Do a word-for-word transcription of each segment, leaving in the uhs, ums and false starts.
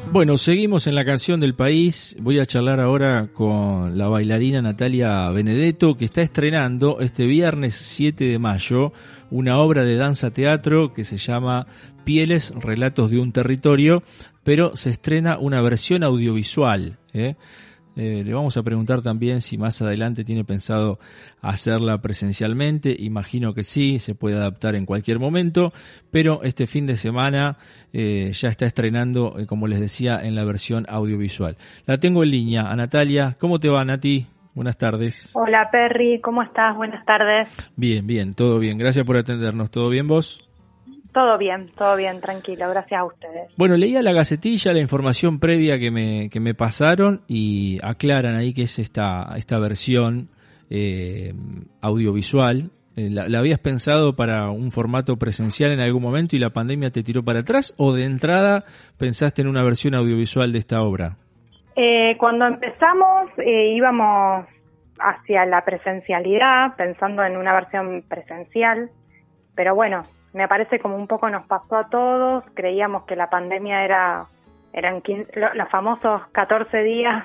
Bueno, seguimos en la canción del país. Voy a charlar ahora con la bailarina Natalia Benedetto, que está estrenando este viernes siete de mayo una obra de danza teatro que se llama Pieles, Relatos de un Territorio, pero se estrena una versión audiovisual, ¿eh? Eh, le vamos a preguntar también si más adelante tiene pensado hacerla presencialmente. Imagino que sí, se puede adaptar en cualquier momento, pero este fin de semana eh, ya está estrenando, eh, como les decía, en la versión audiovisual. La tengo en línea, a Natalia. ¿Cómo te va, Nati? Buenas tardes. Hola, Perry, ¿cómo estás? Buenas tardes. Bien, bien, todo bien. Gracias por atendernos. ¿Todo bien vos? Todo bien, todo bien, tranquilo, gracias a ustedes. Bueno, leía la gacetilla, la información previa que me que me pasaron y aclaran ahí que es esta esta versión eh, audiovisual. Eh, la, ¿La habías pensado para un formato presencial en algún momento y la pandemia te tiró para atrás, o de entrada pensaste en una versión audiovisual de esta obra? Eh, cuando empezamos eh, íbamos hacia la presencialidad, pensando en una versión presencial, pero bueno, me parece como un poco nos pasó a todos. Creíamos que la pandemia era eran quince, los famosos catorce días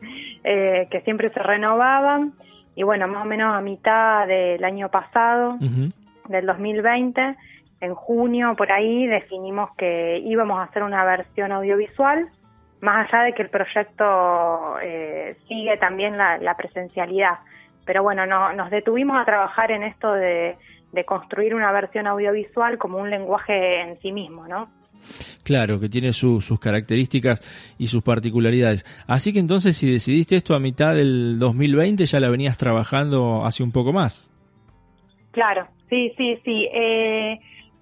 eh, que siempre se renovaban, y bueno, más o menos a mitad del año pasado, uh-huh. del dos mil veinte, en junio por ahí definimos que íbamos a hacer una versión audiovisual, más allá de que el proyecto eh, sigue también la, la presencialidad, pero bueno, no, nos detuvimos a trabajar en esto de de construir una versión audiovisual como un lenguaje en sí mismo, ¿no? Claro, que tiene su, sus características y sus particularidades. Así que entonces, si decidiste esto a mitad del dos mil veinte, ya la venías trabajando hace un poco más. Claro, sí, sí, sí. Eh,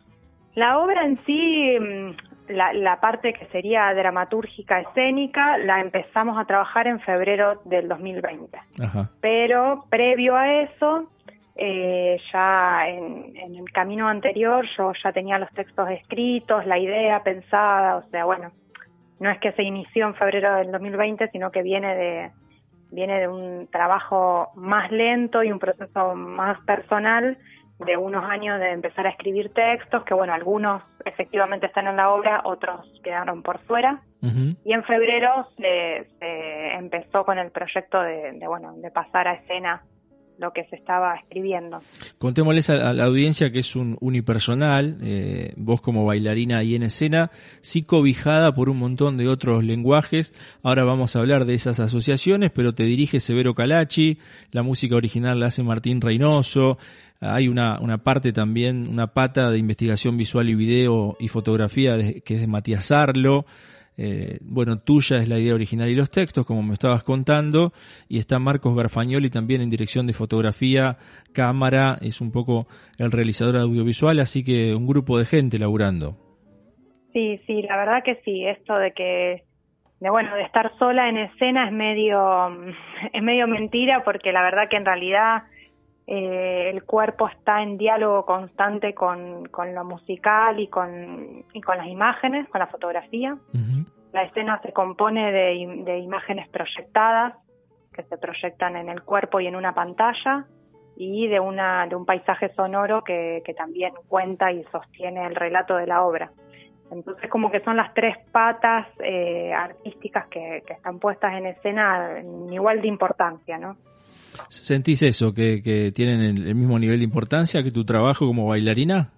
la obra en sí, la, la parte que sería dramatúrgica, escénica, la empezamos a trabajar en febrero del dos mil veinte. Ajá. Pero previo a eso, Eh, ya en, en el camino anterior yo ya tenía los textos escritos, la idea pensada, o sea, bueno, no es que se inició en febrero del dos mil veinte, sino que viene de viene de un trabajo más lento y un proceso más personal de unos años de empezar a escribir textos, que bueno, algunos efectivamente están en la obra, otros quedaron por fuera. Uh-huh. Y en febrero se, se empezó con el proyecto de, de bueno, de pasar a escena lo que se estaba escribiendo. Contémosles a la audiencia que es un unipersonal, eh, vos como bailarina ahí en escena, sí cobijada por un montón de otros lenguajes. Ahora vamos a hablar de esas asociaciones, pero te dirige Severo Calachi, la música original la hace Martín Reynoso, hay una, una parte también, una pata de investigación visual y video y fotografía de, que es de Matías Arlo. Eh, bueno, tuya es la idea original y los textos, como me estabas contando, y está Marcos Garfagnoli también en dirección de fotografía, cámara, es un poco el realizador audiovisual, así que un grupo de gente laburando. Sí, sí, la verdad que sí, esto de que, de bueno, de estar sola en escena es medio, es medio mentira, porque la verdad que en realidad eh, el cuerpo está en diálogo constante con, con lo musical y con, y con las imágenes, con la fotografía. Uh-huh. La escena se compone de, de imágenes proyectadas, que se proyectan en el cuerpo y en una pantalla, y de una de un paisaje sonoro que, que también cuenta y sostiene el relato de la obra. Entonces, como que son las tres patas eh, artísticas que, que están puestas en escena en igual de importancia, ¿no? ¿Sentís eso, que, que tienen el, el mismo nivel de importancia que tu trabajo como bailarina?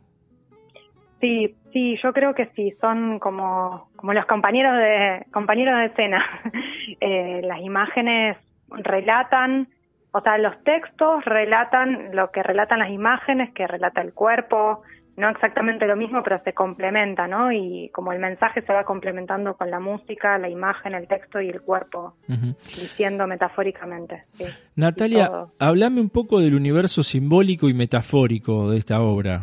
Sí, sí, yo creo que sí, son como, como los compañeros de compañeros de escena. eh, las imágenes relatan, o sea, los textos relatan lo que relatan las imágenes, que relata el cuerpo, no exactamente lo mismo, pero se complementa, ¿no? Y como el mensaje se va complementando con la música, la imagen, el texto y el cuerpo, uh-huh. diciendo metafóricamente. Sí, Natalia, hablame un poco del universo simbólico y metafórico de esta obra.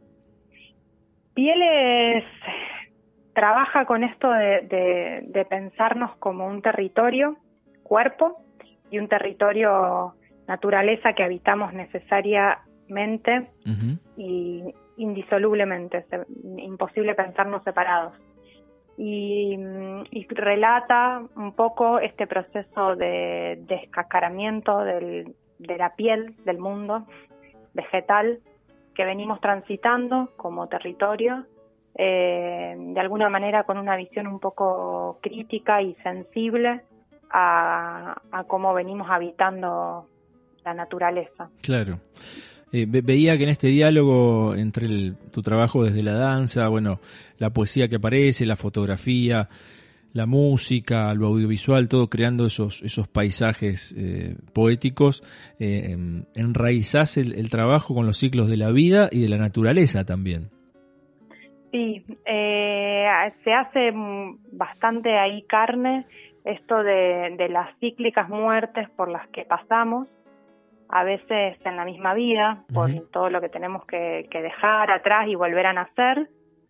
Pieles trabaja con esto de, de, de pensarnos como un territorio, cuerpo, y un territorio, naturaleza, que habitamos necesariamente uh-huh. y indisolublemente, es imposible pensarnos separados. Y, y relata un poco este proceso de descascaramiento del, de la piel del mundo vegetal que venimos transitando como territorio eh, de alguna manera con una visión un poco crítica y sensible a, a cómo venimos habitando la naturaleza. Claro. Eh, ve- veía que en este diálogo entre el, tu trabajo desde la danza, bueno, la poesía que aparece, la fotografía, la música, lo audiovisual, todo creando esos esos paisajes eh, poéticos, eh, em, enraizás el, el trabajo con los ciclos de la vida y de la naturaleza también. Sí, eh, se hace bastante ahí carne esto de, de las cíclicas muertes por las que pasamos, a veces en la misma vida, por uh-huh. todo lo que tenemos que, que dejar atrás y volver a nacer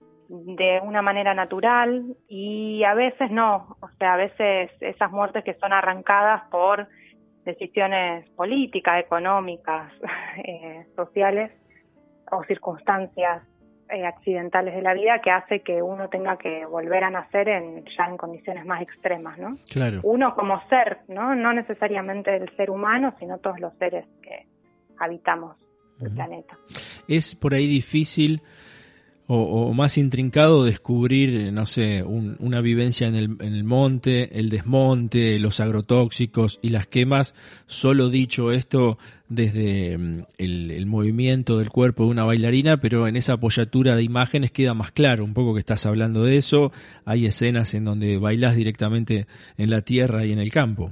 de una manera natural, y a veces no, o sea, a veces esas muertes que son arrancadas por decisiones políticas, económicas, eh, sociales o circunstancias eh, accidentales de la vida que hace que uno tenga que volver a nacer en ya en condiciones más extremas, ¿no? Claro. Uno como ser, ¿no? No necesariamente el ser humano, sino todos los seres que habitamos el uh-huh. planeta. Es por ahí difícil o, o más intrincado descubrir, no sé, un, una vivencia en el, en el monte, el desmonte, los agrotóxicos y las quemas, solo dicho esto desde el, el movimiento del cuerpo de una bailarina, pero en esa apoyatura de imágenes queda más claro un poco que estás hablando de eso. Hay escenas en donde bailás directamente en la tierra y en el campo.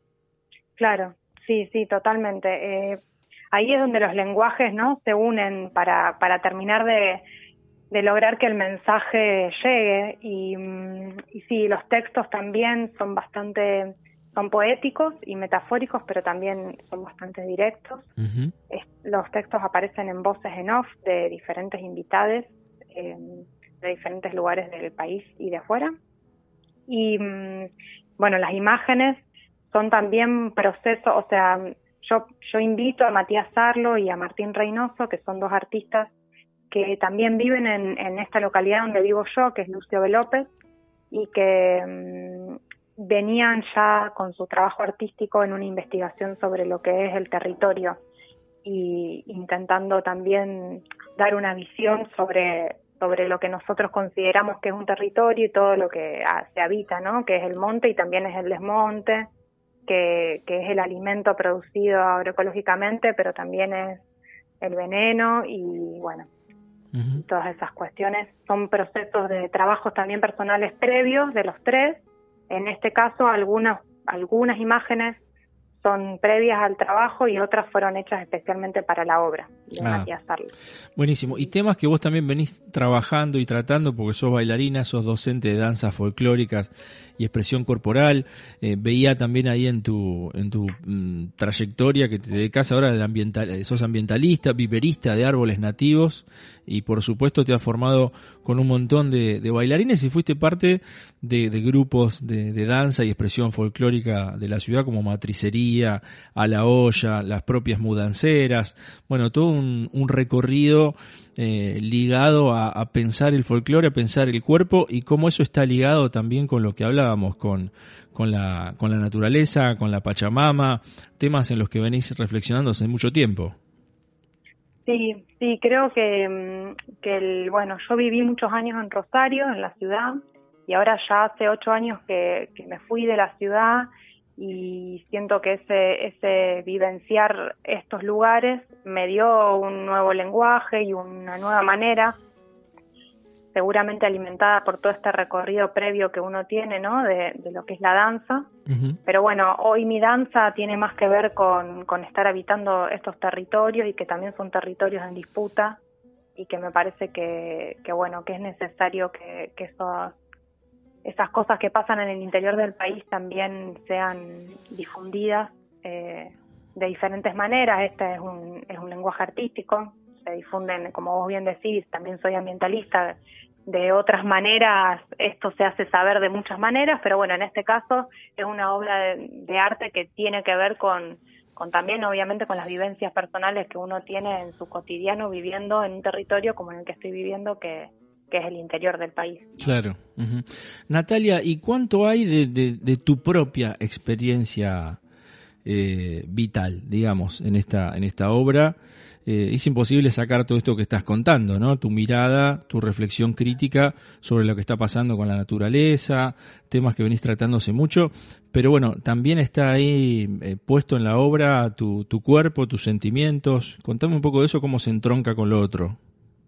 Claro, sí, sí, totalmente. Eh, ahí es donde los lenguajes, ¿no?, se unen para, para terminar de de lograr que el mensaje llegue, y, y sí, los textos también son bastante, son poéticos y metafóricos, pero también son bastante directos. Uh-huh. Es, los textos aparecen en voces en off de diferentes invitades, eh, de diferentes lugares del país y de afuera. Y bueno, las imágenes son también procesos, o sea, yo, yo invito a Matías Sarlo y a Martín Reynoso, que son dos artistas que también viven en, en esta localidad donde vivo yo, que es Lucio B. López, y que mmm, venían ya con su trabajo artístico en una investigación sobre lo que es el territorio, y intentando también dar una visión sobre, sobre lo que nosotros consideramos que es un territorio y todo lo que ah, se habita, ¿no?, que es el monte y también es el desmonte, que, que es el alimento producido agroecológicamente, pero también es el veneno y, bueno, Uh-huh. todas esas cuestiones. Son procesos de trabajos también personales previos de los tres. En este caso, algunas algunas imágenes son previas al trabajo y otras fueron hechas especialmente para la obra de ah, Matías Sarlo. Buenísimo. Y temas que vos también venís trabajando y tratando, porque sos bailarina, sos docente de danzas folclóricas y expresión corporal. Eh, veía también ahí en tu en tu mm, trayectoria que te dedicás ahora al ambiental, sos ambientalista, viverista de árboles nativos, y por supuesto te has formado con un montón de, de bailarines y fuiste parte de, de grupos de, de danza y expresión folclórica de la ciudad, como Matricería, A la Olla, las propias mudanceras. Bueno, todo un, un recorrido eh, ligado a, a pensar el folclore, a pensar el cuerpo, y cómo eso está ligado también con lo que hablábamos, con, con, la, con la naturaleza, con la Pachamama, temas en los que venís reflexionando hace mucho tiempo. Sí, sí, creo que, que el, bueno, yo viví muchos años en Rosario, en la ciudad, y ahora ya hace ocho años que, que me fui de la ciudad, y siento que ese, ese vivenciar estos lugares me dio un nuevo lenguaje y una nueva manera, seguramente alimentada por todo este recorrido previo que uno tiene, ¿no?, de, de lo que es la danza. Uh-huh. Pero bueno, hoy mi danza tiene más que ver con, con estar habitando estos territorios, y que también son territorios en disputa, y que me parece que, que bueno, que es necesario que, que esos, esas cosas que pasan en el interior del país también sean difundidas eh, de diferentes maneras. Este es un, es un lenguaje artístico, se difunden, como vos bien decís, también soy ambientalista, de otras maneras esto se hace saber de muchas maneras, pero bueno, en este caso es una obra de, de arte que tiene que ver con, con también obviamente con las vivencias personales que uno tiene en su cotidiano viviendo en un territorio como en el que estoy viviendo, que, que es el interior del país. Claro. Uh-huh. Natalia, ¿y cuánto hay de, de, de tu propia experiencia eh, vital, digamos, en esta, en esta obra? eh, es imposible sacar todo esto que estás contando, ¿no? Tu mirada, tu reflexión crítica sobre lo que está pasando con la naturaleza, temas que venís tratándose mucho, pero bueno, también está ahí eh, puesto en la obra tu, tu cuerpo, tus sentimientos. Contame un poco de eso, cómo se entronca con lo otro.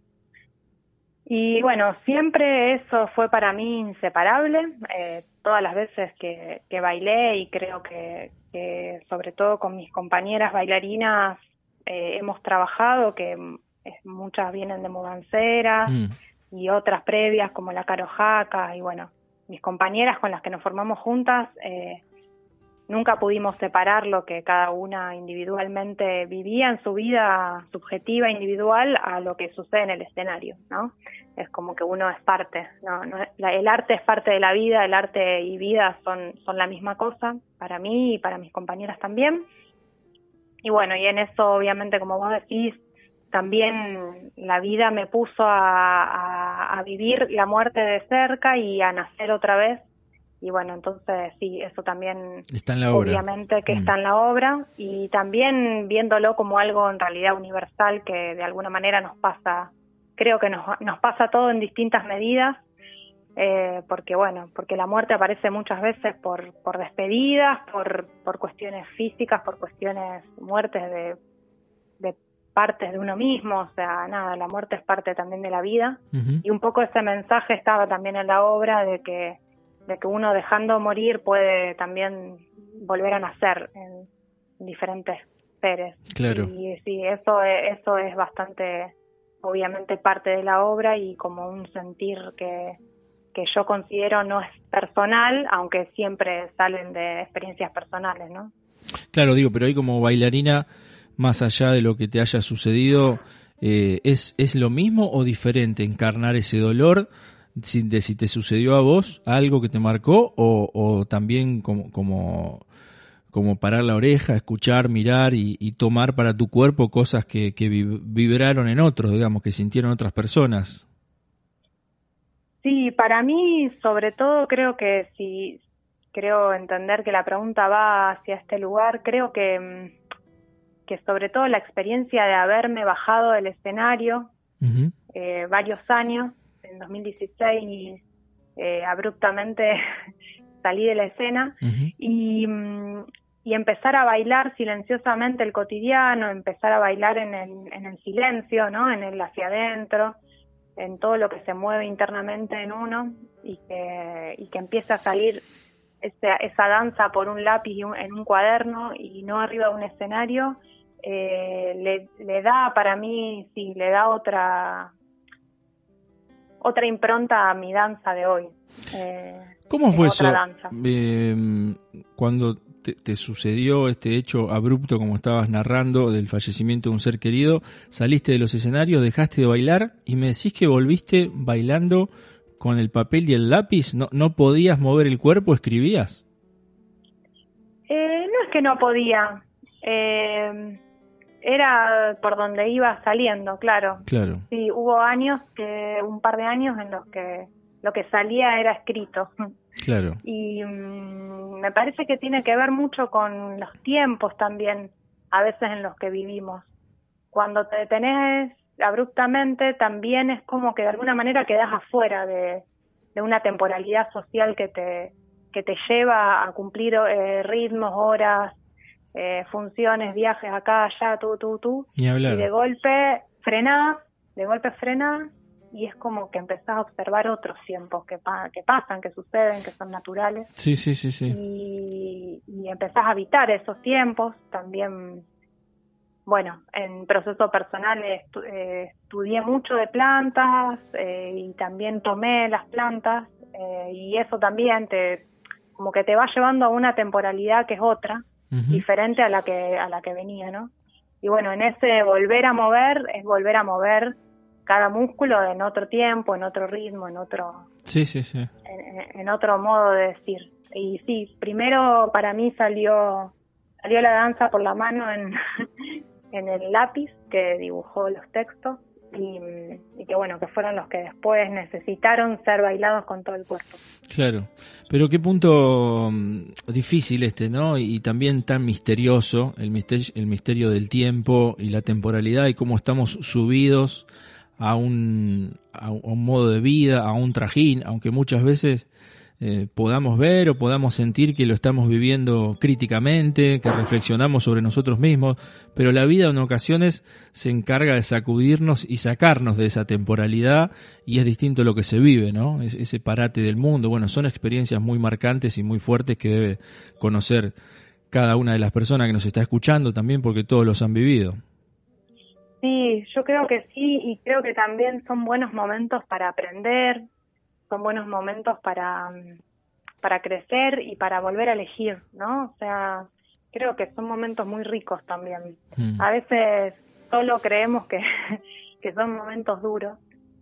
Y bueno, siempre eso fue para mí inseparable, eh, todas las veces que, que bailé, y creo que, que sobre todo con mis compañeras bailarinas eh, hemos trabajado, que eh, muchas vienen de mudanceras mm. y otras previas como la Caro Jaca, y bueno, mis compañeras con las que nos formamos juntas, eh, nunca pudimos separar lo que cada una individualmente vivía en su vida subjetiva, individual, a lo que sucede en el escenario, ¿no? Es como que uno es parte, ¿no? no la, el arte es parte de la vida, el arte y vida son, son la misma cosa, para mí y para mis compañeras también. Y bueno, y en eso, obviamente, como vos decís, también la vida me puso a, a, a vivir la muerte de cerca y a nacer otra vez. Y bueno, entonces sí, eso también está en la obra. Obviamente que mm. está en la obra, y también viéndolo como algo en realidad universal que de alguna manera nos pasa, creo que nos, nos pasa todo en distintas medidas, eh, porque bueno, porque la muerte aparece muchas veces por, por despedidas, por, por cuestiones físicas, por cuestiones, muertes de, de partes de uno mismo, o sea, nada, la muerte es parte también de la vida, uh-huh. y un poco ese mensaje estaba también en la obra de que de que uno dejando morir puede también volver a nacer en diferentes seres. Claro. Y sí, eso es, eso es bastante, obviamente, parte de la obra, y como un sentir que, que yo considero no es personal, aunque siempre salen de experiencias personales, ¿no? Claro, digo, pero ahí como bailarina, más allá de lo que te haya sucedido, eh, ¿es, es lo mismo o diferente encarnar ese dolor de si te sucedió a vos algo que te marcó, o, o también como, como, como parar la oreja, escuchar, mirar y, y tomar para tu cuerpo cosas que, que vibraron en otros, digamos, que sintieron otras personas? Sí, para mí, sobre todo, creo que si creo entender que la pregunta va hacia este lugar, creo que, que sobre todo la experiencia de haberme bajado del escenario uh-huh. eh, varios años, en dos mil dieciséis eh, abruptamente salí de la escena uh-huh. y, y empezar a bailar silenciosamente el cotidiano, empezar a bailar en el, en el silencio, ¿no? En el hacia adentro, en todo lo que se mueve internamente en uno, y que, y que empieza a salir esa, esa danza por un lápiz y un, en un cuaderno y no arriba de un escenario, eh, le, le da para mí, sí, le da otra... otra impronta a mi danza de hoy. Eh, ¿Cómo fue eso? Eh, cuando te, te sucedió este hecho abrupto, como estabas narrando, del fallecimiento de un ser querido, saliste de los escenarios, dejaste de bailar y me decís que volviste bailando con el papel y el lápiz. ¿No, no podías mover el cuerpo? ¿Escribías? Eh, no es que no podía. Eh... Era por donde iba saliendo, claro. Claro. Sí, hubo años, que un par de años en los que lo que salía era escrito. Claro. Y um, me parece que tiene que ver mucho con los tiempos también, a veces en los que vivimos. Cuando te detenés abruptamente, también es como que de alguna manera quedás afuera de, de una temporalidad social que te, que te lleva a cumplir eh, ritmos, horas, Eh, funciones, viajes acá, allá, tú, tú, tú, y de golpe frenás, de golpe frenás, y es como que empezás a observar otros tiempos que, pa- que pasan, que suceden, que son naturales. Sí, sí, sí, sí. Y, y empezás a habitar esos tiempos. También, bueno, en proceso personal estu- eh, estudié mucho de plantas eh, y también tomé las plantas eh, y eso también te, como que te va llevando a una temporalidad que es otra. Uh-huh. Diferente a la que a la que venía, ¿no? Y bueno, en ese volver a mover es volver a mover cada músculo en otro tiempo, en otro ritmo, en otro sí, sí, sí. En, en otro modo de decir. Y sí, primero para mí salió salió la danza por la mano en en el lápiz que dibujó los textos, y, y que bueno, que fueron los que después necesitaron ser bailados con todo el cuerpo. Claro, pero qué punto um, difícil este, ¿no? Y, y también tan misterioso, el misterio, el misterio del tiempo y la temporalidad y cómo estamos subidos a un, a un modo de vida, a un trajín, aunque muchas veces eh, podamos ver o podamos sentir que lo estamos viviendo críticamente, que reflexionamos sobre nosotros mismos, pero la vida en ocasiones se encarga de sacudirnos y sacarnos de esa temporalidad y es distinto lo que se vive, ¿no? Es, ese parate del mundo, bueno, son experiencias muy marcantes y muy fuertes que debe conocer cada una de las personas que nos está escuchando también porque todos los han vivido. Sí, yo creo que sí, y creo que también son buenos momentos para aprender, son buenos momentos para, para crecer y para volver a elegir, ¿no? O sea, creo que son momentos muy ricos también. Mm. A veces solo creemos que, que son momentos duros,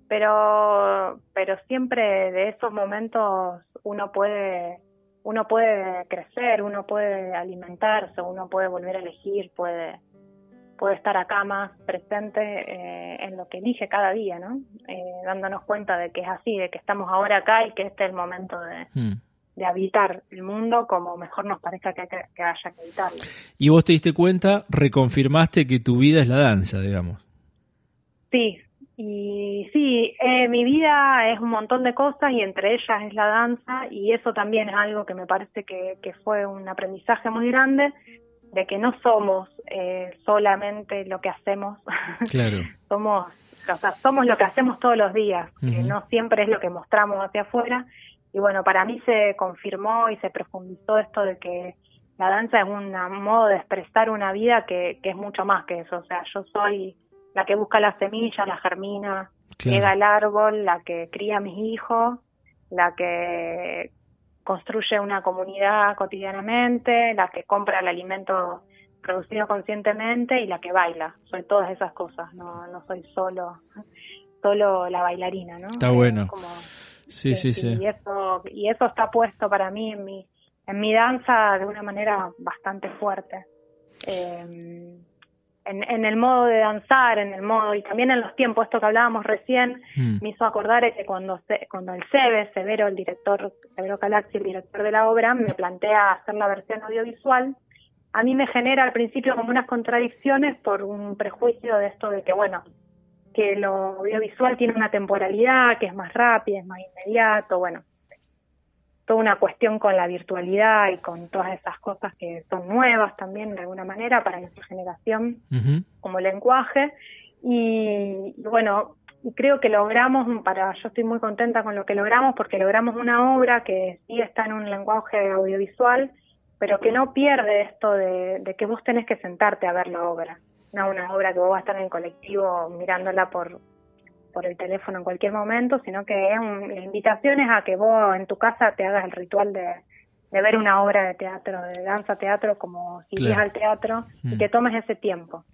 pero, pero siempre de esos momentos uno puede, uno puede crecer, uno puede alimentarse, uno puede volver a elegir, puede... puede estar acá más presente eh, en lo que elige cada día, ¿no? Eh, dándonos cuenta de que es así, de que estamos ahora acá y que este es el momento de, mm. de habitar el mundo como mejor nos parezca que, que, que haya que habitarlo. Y vos te diste cuenta, reconfirmaste que tu vida es la danza, digamos. Sí, y sí, eh, mi vida es un montón de cosas y entre ellas es la danza y eso también es algo que me parece que, que fue un aprendizaje muy grande, de que no somos eh, solamente lo que hacemos, claro. somos, o sea, somos lo que hacemos todos los días, uh-huh. que no siempre es lo que mostramos hacia afuera, y bueno, para mí se confirmó y se profundizó esto de que la danza es un modo de expresar una vida que, que es mucho más que eso, o sea, yo soy la que busca las semillas, la germina, claro. llega al árbol, la que cría a mis hijos, la que construye una comunidad cotidianamente, la que compra el alimento producido conscientemente y la que baila. Soy todas esas cosas, no no soy solo solo la bailarina, ¿no? Está bueno. Como, sí, sí, sí, sí. Y eso, y eso está puesto para mí en mi, en mi danza de una manera bastante fuerte. Eh, En, en el modo de danzar, en el modo, y también en los tiempos, esto que hablábamos recién, mm. me hizo acordar que cuando se, cuando el Sebe, Severo, el director, Severo Calaxi, el director de la obra, me plantea hacer la versión audiovisual, a mí me genera al principio como unas contradicciones por un prejuicio de esto de que, bueno, que lo audiovisual tiene una temporalidad, que es más rápida, es más inmediato, bueno, toda una cuestión con la virtualidad y con todas esas cosas que son nuevas también de alguna manera para nuestra generación uh-huh. como lenguaje y, y bueno, y creo que logramos, para yo estoy muy contenta con lo que logramos porque logramos una obra que sí está en un lenguaje audiovisual pero que no pierde esto de, de que vos tenés que sentarte a ver la obra, no una obra que vos vas a estar en el colectivo mirándola por por el teléfono en cualquier momento, sino que es un, la invitación es a que vos en tu casa te hagas el ritual de, de ver una obra de teatro, de danza teatro, como si claro. irías al teatro, mm. y que tomes ese tiempo.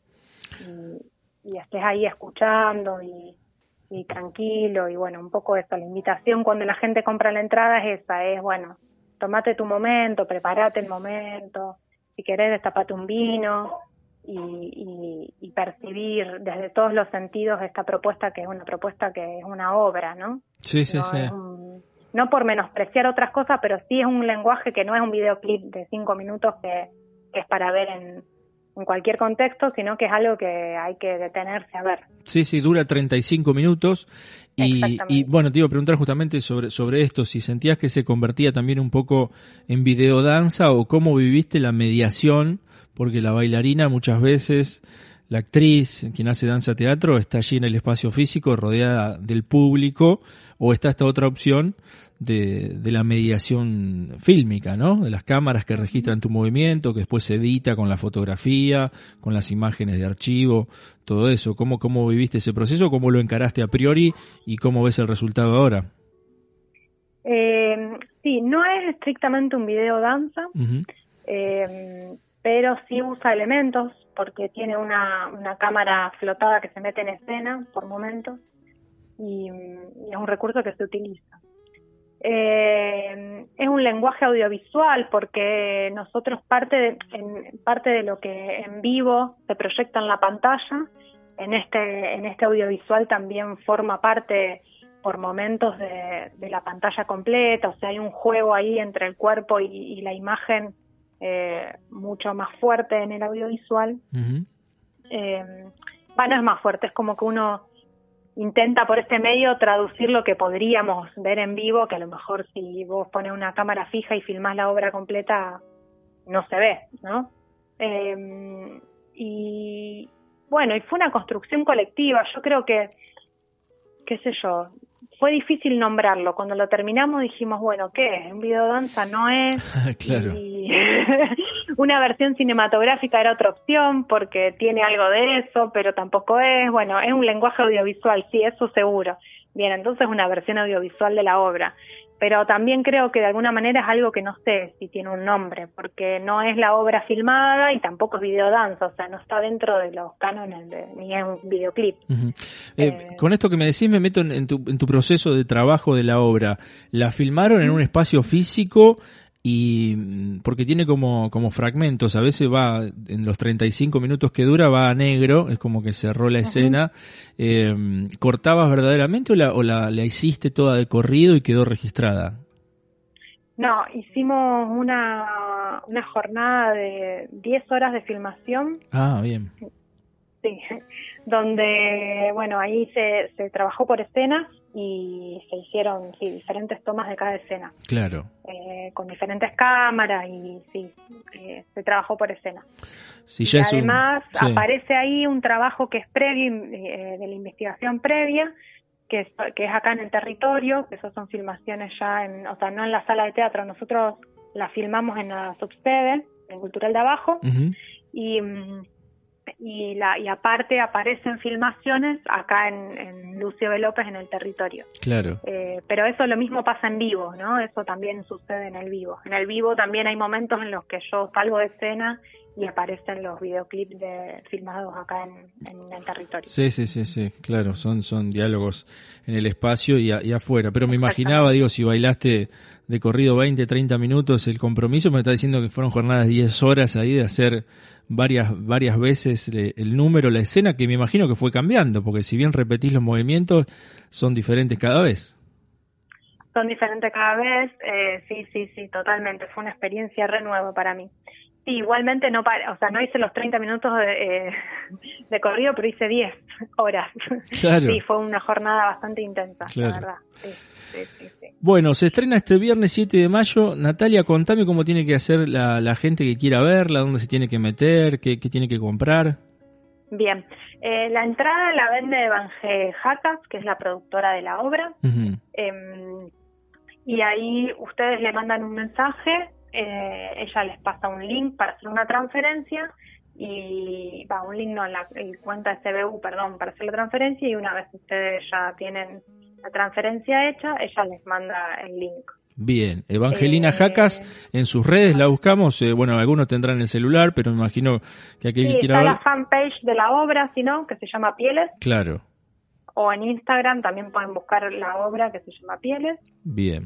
Y, y estés ahí escuchando y, y tranquilo, y bueno, un poco eso, la invitación cuando la gente compra la entrada es esa, es bueno, tomate tu momento, prepárate el momento, si querés destapate un vino, Y, y, y percibir desde todos los sentidos esta propuesta que es una propuesta que es una obra, ¿no? Sí, sí, no sí. Es un, no por menospreciar otras cosas, pero sí es un lenguaje que no es un videoclip de cinco minutos que, que es para ver en, en cualquier contexto, sino que es algo que hay que detenerse a ver. Sí, sí, dura treinta y cinco minutos y, y bueno, te iba a preguntar justamente sobre, sobre esto, si sentías que se convertía también un poco en videodanza o cómo viviste la mediación. Porque la bailarina muchas veces, la actriz, quien hace danza teatro, está allí en el espacio físico rodeada del público o está esta otra opción de, de la mediación fílmica, ¿no? De las cámaras que registran tu movimiento, que después se edita con la fotografía, con las imágenes de archivo, todo eso. ¿Cómo, cómo viviste ese proceso? ¿Cómo lo encaraste a priori? ¿Y cómo ves el resultado ahora? Eh, sí, no es estrictamente un video danza. Uh-huh. Eh, pero sí usa elementos porque tiene una, una cámara flotada que se mete en escena por momentos y, y es un recurso que se utiliza. Eh, es un lenguaje audiovisual porque nosotros parte de, en, parte de lo que en vivo se proyecta en la pantalla en este en este audiovisual también forma parte por momentos de, de la pantalla completa, o sea, hay un juego ahí entre el cuerpo y, y la imagen eh, mucho más fuerte en el audiovisual. Uh-huh. Eh, bueno, es más fuerte, es como que uno intenta por este medio traducir lo que podríamos ver en vivo, que a lo mejor si vos pones una cámara fija y filmás la obra completa, no se ve, ¿no? Eh, y bueno, y fue una construcción colectiva. Yo creo que, qué sé yo, fue difícil nombrarlo. Cuando lo terminamos dijimos, bueno, ¿qué es? Un videodanza no es. Claro. Y una versión cinematográfica era otra opción porque tiene algo de eso, pero tampoco es. Bueno, es un lenguaje audiovisual, sí, eso seguro. Bien, entonces una versión audiovisual de la obra. Pero también creo que de alguna manera es algo que no sé si tiene un nombre, porque no es la obra filmada y tampoco es videodanza, o sea, no está dentro de los cánones de, ni es un videoclip. Uh-huh. Eh, eh, con esto que me decís me meto en, en, tu, en tu proceso de trabajo de la obra. ¿La filmaron en un espacio físico? Y porque tiene como, como fragmentos, a veces va, en los treinta y cinco minutos que dura, va a negro, es como que cerró la escena. Uh-huh. eh, ¿Cortabas verdaderamente o, la, o la, la hiciste toda de corrido y quedó registrada? No, hicimos una, una jornada de diez horas de filmación. Ah, bien. Sí, donde, bueno, ahí se, se trabajó por escenas y se hicieron, sí, diferentes tomas de cada escena. Claro. Eh, con diferentes cámaras y sí, eh, se trabajó por escena. Sí, ya y es además un... sí. aparece ahí un trabajo que es previo, eh, de la investigación previa, que es, que es acá en el territorio, que esas son filmaciones ya, en, o sea, no en la sala de teatro, nosotros la filmamos en la subsede, en Cultural de Abajo, uh-huh. y... Y, la, y aparte aparecen filmaciones acá en, en Lucio B. López en el territorio. Claro. Eh, pero eso lo mismo pasa en vivo, ¿no? Eso también sucede en el vivo. En el vivo también hay momentos en los que yo salgo de escena y aparecen los videoclips de, filmados acá en, en el territorio. Sí, sí, sí, sí, claro, son son diálogos en el espacio y, a, y afuera. Pero me imaginaba, digo, si bailaste de corrido veinte, treinta minutos el compromiso, me está diciendo que fueron jornadas de diez horas ahí de hacer varias varias veces el número, la escena, que me imagino que fue cambiando, porque si bien repetís los movimientos, son diferentes cada vez. Son diferentes cada vez, eh, sí, sí, sí, totalmente. Fue una experiencia re nueva para mí. Sí, igualmente no para, o sea, no hice los treinta minutos de, eh, de corrido, pero hice diez horas. Claro. Sí, fue una jornada bastante intensa, claro. la verdad. Sí, sí, sí, sí. Bueno, se estrena este viernes siete de mayo. Natalia, contame cómo tiene que hacer la, la gente que quiera verla, dónde se tiene que meter, qué, qué tiene que comprar. Bien, eh, la entrada la vende Evangé Jacas, que es la productora de la obra. Uh-huh. Eh, y ahí ustedes le mandan un mensaje, eh, ella les pasa un link para hacer una transferencia y va un link no la el cuenta S B U, perdón, para hacer la transferencia, y una vez ustedes ya tienen la transferencia hecha, ella les manda el link. Bien, Evangelina eh, Jacas, en sus redes la buscamos, eh, bueno, algunos tendrán el celular, pero me imagino que aquel sí, que quiera ver... ver... está la fanpage de la obra, si no, que se llama Pieles. Claro. O en Instagram también pueden buscar la obra que se llama Pieles. Bien.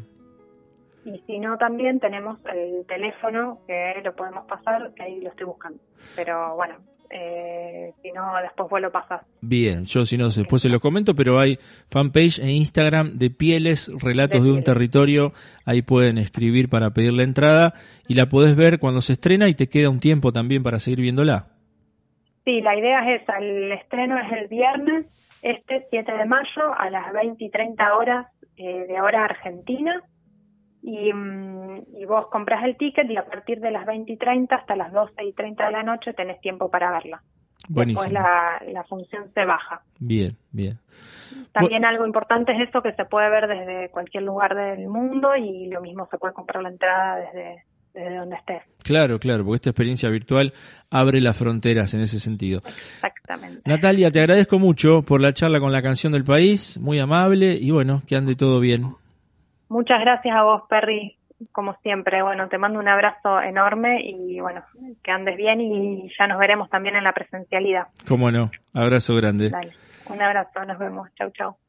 Y si no, también tenemos el teléfono que lo podemos pasar, que ahí lo estoy buscando. Pero bueno, eh, si no, después vos lo pasás. Bien, yo si no, después se lo comento, pero hay fanpage en Instagram de Pieles, Relatos de, de un Territorio. Ahí pueden escribir para pedir la entrada y la podés ver cuando se estrena y te queda un tiempo también para seguir viéndola. Sí, la idea es esa. El estreno es el viernes, este siete de mayo, a las veinte y treinta horas eh, de hora argentina. Y, y vos comprás el ticket y a partir de las veinte y treinta hasta las doce y treinta de la noche tenés tiempo para verla. Buenísimo. Después la, la función se baja. Bien, bien. También Bu- algo importante es eso, que se puede ver desde cualquier lugar del mundo y lo mismo se puede comprar la entrada desde, desde donde estés. Claro, claro, porque esta experiencia virtual abre las fronteras en ese sentido. Exactamente. Natalia, te agradezco mucho por la charla con La Canción del País, muy amable y bueno, que ande todo bien. Muchas gracias a vos, Perry, como siempre. Bueno, te mando un abrazo enorme y bueno, que andes bien y ya nos veremos también en la presencialidad. Cómo no, abrazo grande. Dale, un abrazo, nos vemos. Chau, chau.